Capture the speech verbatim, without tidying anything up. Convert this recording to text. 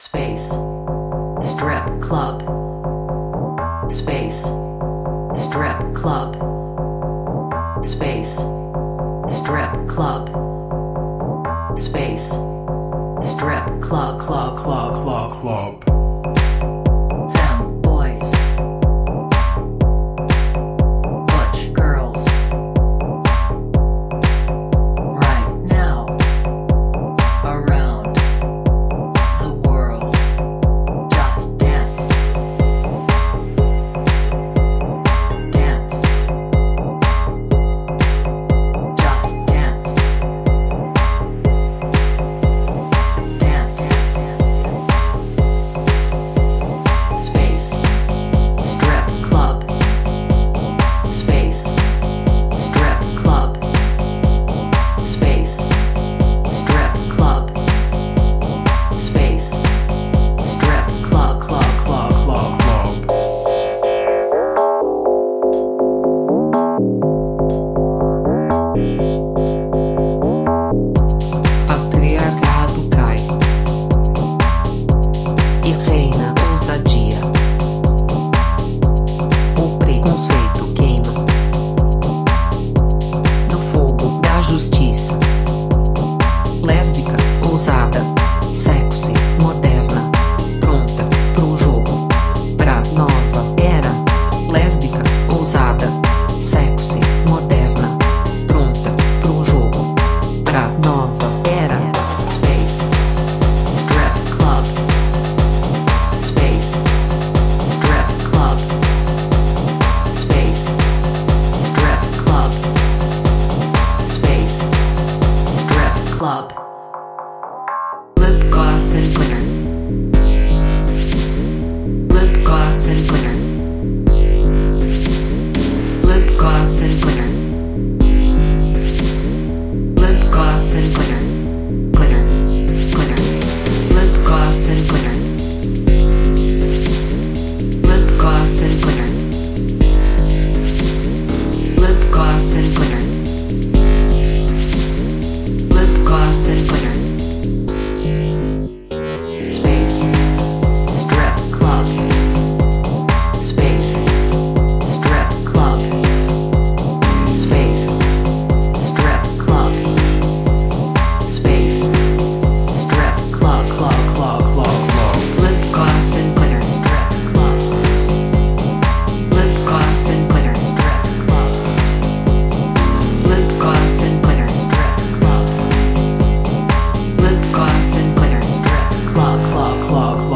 Space. Strip club. Space. Strip club. Space. Strip club. Space. Strip club. Club. Club. Club. Club. Femme boys. Butch girls. Right now. Around the world. Just dance. Dance. Just dance. Dance. Space. Strip club. Space. Strip club. Space. Strip club. Space. Strip club. Club. Club. Club. Club. Patriarcado cai e reina ousadia. O preconceito queima no fogo da justiça. Lésbica, ousada, sexy, moderna, pronta pro jogo, pra nova era. Lésbica, ousada, sexy, moderna, pronta pro jogo, pra nova era. Space. Strip club. Space. Strip club. Space. Strip club. Space. Strip club. Lip gloss and glitter. Lip gloss and glitter. Lip gloss and glitter. Lip gloss and glitter. Glitter. Glitter. Lip gloss and glitter. Lip gloss and glitter. Lip gloss and glitter. Lip gloss and glitter. Space. Strip club. Space. Strip club. Space. Strip club. Space. Strip club. Club. Club. Club. Club. Lip gloss and glitter. Strip club. Lip gloss and glitter. Strip club. Lip gloss and glitter. Strip club. Lip gloss and glitter. Strip club. Club. Club.